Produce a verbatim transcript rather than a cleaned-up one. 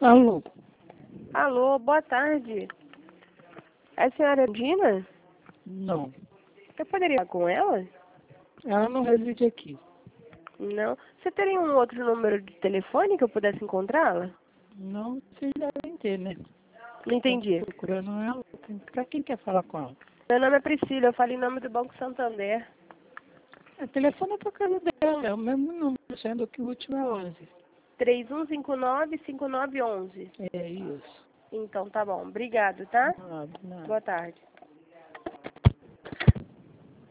Alô? Alô, boa tarde. É a senhora Dina? Não. Eu poderia falar com ela? Ela não reside aqui. Não. Você teria um outro número de telefone que eu pudesse encontrá-la? Não, vocês devem ter, né? Não entendi. Tô procurando ela. Pra quem quer falar com ela? Meu nome é Priscila, eu falo em nome do Banco Santander. O telefone é por causa dela, é o mesmo número, sendo que o último é onze. três um cinco nove, cinco nove um um. É isso. Então tá bom. Obrigado, tá? Nada, nada. Boa tarde.